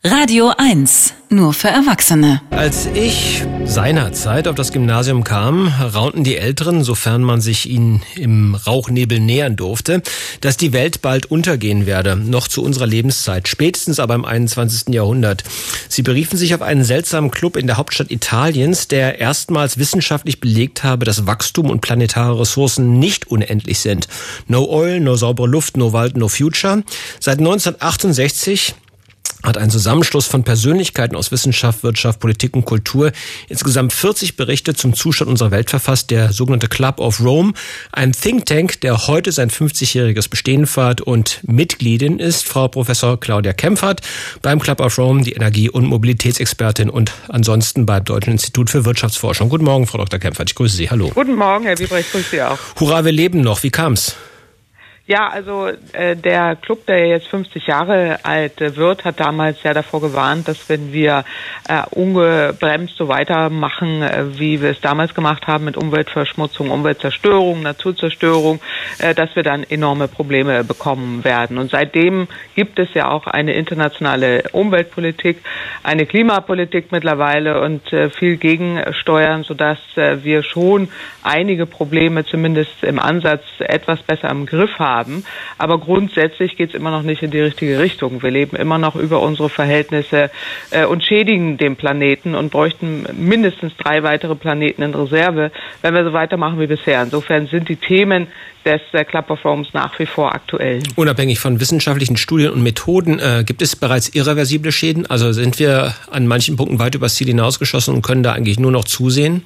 Radio 1, nur für Erwachsene. Als ich seinerzeit auf das Gymnasium kam, raunten die Älteren, sofern man sich ihnen im Rauchnebel nähern durfte, dass die Welt bald untergehen werde, noch zu unserer Lebenszeit, spätestens aber im 21. Jahrhundert. Sie beriefen sich auf einen seltsamen Club in der Hauptstadt Italiens, der erstmals wissenschaftlich belegt habe, dass Wachstum und planetare Ressourcen nicht unendlich sind. No oil, no saubere Luft, no Wald, no future. Seit 1968 hat ein Zusammenschluss von Persönlichkeiten aus Wissenschaft, Wirtschaft, Politik und Kultur insgesamt 40 Berichte zum Zustand unserer Welt verfasst, der sogenannte Club of Rome, ein Think Tank, der heute sein 50-jähriges Bestehen feiert, und Mitgliedin ist Frau Professor Claudia Kempfert beim Club of Rome, die Energie- und Mobilitätsexpertin und ansonsten beim Deutschen Institut für Wirtschaftsforschung. Guten Morgen, Frau Dr. Kempfert, ich grüße Sie. Hallo. Guten Morgen, Herr Wiebrecht, grüße Sie auch. Hurra, wir leben noch. Wie kam's? Ja, also der Club, der jetzt 50 Jahre alt wird, hat damals ja davor gewarnt, dass wenn wir ungebremst so weitermachen, wie wir es damals gemacht haben mit Umweltverschmutzung, Umweltzerstörung, Naturzerstörung, dass wir dann enorme Probleme bekommen werden. Und seitdem gibt es ja auch eine internationale Umweltpolitik, eine Klimapolitik mittlerweile und viel Gegensteuern, sodass wir schon einige Probleme zumindest im Ansatz etwas besser im Griff haben. Aber grundsätzlich geht es immer noch nicht in die richtige Richtung. Wir leben immer noch über unsere Verhältnisse und schädigen den Planeten und bräuchten mindestens 3 weitere Planeten in Reserve, wenn wir so weitermachen wie bisher. Insofern sind die Themen des Club of Rome nach wie vor aktuell. Unabhängig von wissenschaftlichen Studien und Methoden, gibt es bereits irreversible Schäden? Also sind wir an manchen Punkten weit übers Ziel hinausgeschossen und können da eigentlich nur noch zusehen?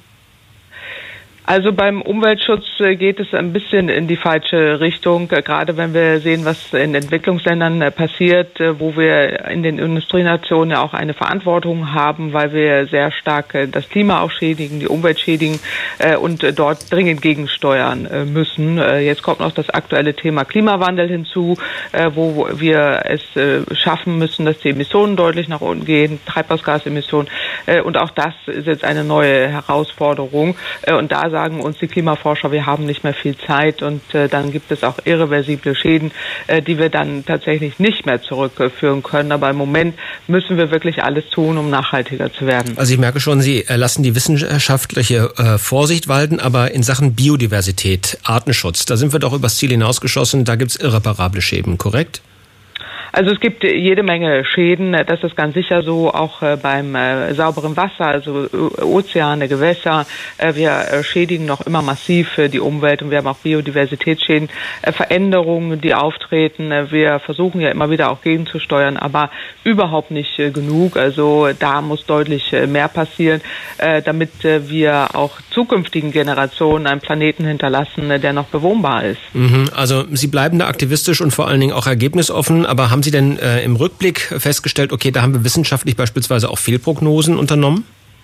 Also beim Umweltschutz geht es ein bisschen in die falsche Richtung, gerade wenn wir sehen, was in Entwicklungsländern passiert, wo wir in den Industrienationen ja auch eine Verantwortung haben, weil wir sehr stark das Klima auch schädigen, die Umwelt schädigen und dort dringend gegensteuern müssen. Jetzt kommt noch das aktuelle Thema Klimawandel hinzu, wo wir es schaffen müssen, dass die Emissionen deutlich nach unten gehen, Treibhausgasemissionen, und auch das ist jetzt eine neue Herausforderung. Und da sagen uns die Klimaforscher, wir haben nicht mehr viel Zeit, und dann gibt es auch irreversible Schäden, die wir dann tatsächlich nicht mehr zurückführen können. Aber im Moment müssen wir wirklich alles tun, um nachhaltiger zu werden. Also ich merke schon, Sie lassen die wissenschaftliche Vorsicht walten, aber in Sachen Biodiversität, Artenschutz, da sind wir doch übers Ziel hinausgeschossen, da gibt es irreparable Schäden, korrekt? Also es gibt jede Menge Schäden, das ist ganz sicher so, auch beim sauberen Wasser, also Ozeane, Gewässer. Wir schädigen noch immer massiv die Umwelt und wir haben auch Biodiversitätsschäden, Veränderungen, die auftreten. Wir versuchen ja immer wieder auch gegenzusteuern, aber überhaupt nicht genug. Also da muss deutlich mehr passieren, damit wir auch zukünftigen Generationen einen Planeten hinterlassen, der noch bewohnbar ist. Also Sie bleiben da aktivistisch und vor allen Dingen auch ergebnisoffen, aber haben Sie denn im Rückblick festgestellt, okay, da haben wir wissenschaftlich beispielsweise auch Fehlprognosen unternommen?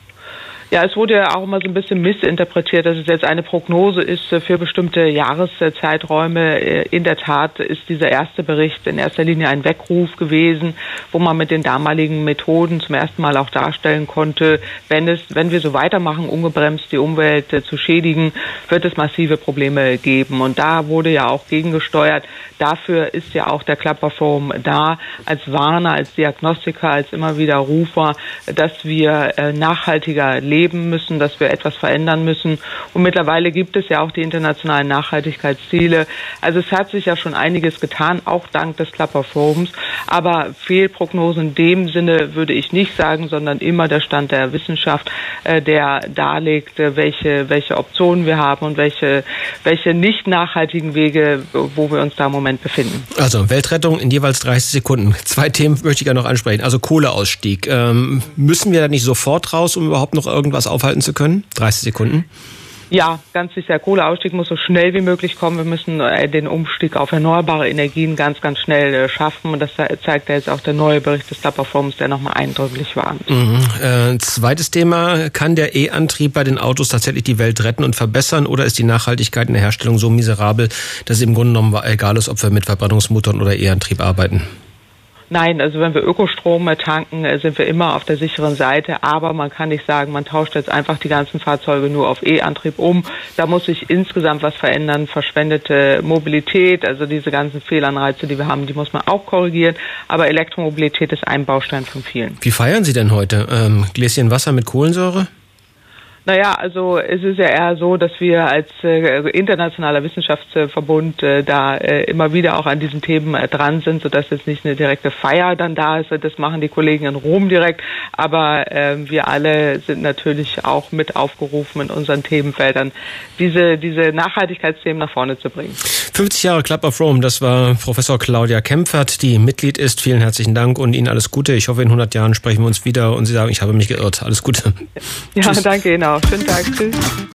Ja, es wurde ja auch immer so ein bisschen missinterpretiert, dass es jetzt eine Prognose ist für bestimmte Jahreszeiträume. In der Tat ist dieser erste Bericht in erster Linie ein Weckruf gewesen, wo man mit den damaligen Methoden zum ersten Mal auch darstellen konnte, wenn wir so weitermachen, ungebremst die Umwelt zu schädigen, wird es massive Probleme geben. Und da wurde ja auch gegengesteuert. Dafür ist ja auch der Club of Rome da, als Warner, als Diagnostiker, als immer wieder Rufer, dass wir nachhaltiger leben müssen, dass wir etwas verändern müssen. Und mittlerweile gibt es ja auch die internationalen Nachhaltigkeitsziele. Also es hat sich ja schon einiges getan, auch dank des Club of Rome. Aber Fehlprognosen in dem Sinne würde ich nicht sagen, sondern immer der Stand der Wissenschaft, der darlegt, welche Optionen wir haben und welche nicht nachhaltigen Wege, wo wir uns da im Moment befinden. Also Weltrettung in jeweils 30 Sekunden. 2 Themen möchte ich ja noch ansprechen. Also Kohleausstieg. Müssen wir da nicht sofort raus, um überhaupt noch irgendwas aufhalten zu können? 30 Sekunden. Ja, ganz sicher. Kohleausstieg muss so schnell wie möglich kommen. Wir müssen den Umstieg auf erneuerbare Energien ganz, ganz schnell schaffen. Und das zeigt ja jetzt auch der neue Bericht des Club of Rome, der nochmal eindrücklich warnt. Zweites Thema. Kann der E-Antrieb bei den Autos tatsächlich die Welt retten und verbessern? Oder ist die Nachhaltigkeit in der Herstellung so miserabel, dass es im Grunde genommen egal ist, ob wir mit Verbrennungsmotoren oder E-Antrieb arbeiten? Nein, also wenn wir Ökostrom tanken, sind wir immer auf der sicheren Seite. Aber man kann nicht sagen, man tauscht jetzt einfach die ganzen Fahrzeuge nur auf E-Antrieb um. Da muss sich insgesamt was verändern. Verschwendete Mobilität, also diese ganzen Fehlanreize, die wir haben, die muss man auch korrigieren. Aber Elektromobilität ist ein Baustein von vielen. Wie feiern Sie denn heute? Gläschen Wasser mit Kohlensäure? Naja, also es ist ja eher so, dass wir als internationaler Wissenschaftsverbund da immer wieder auch an diesen Themen dran sind, sodass jetzt nicht eine direkte Feier dann da ist. Das machen die Kollegen in Rom direkt. Aber wir alle sind natürlich auch mit aufgerufen, in unseren Themenfeldern diese Nachhaltigkeitsthemen nach vorne zu bringen. 50 Jahre Club of Rome, das war Professor Claudia Kempfert, die Mitglied ist. Vielen herzlichen Dank und Ihnen alles Gute. Ich hoffe, in 100 Jahren sprechen wir uns wieder und Sie sagen, ich habe mich geirrt. Alles Gute. Ja, danke Ihnen auch. Schönen Tag. Tschüss.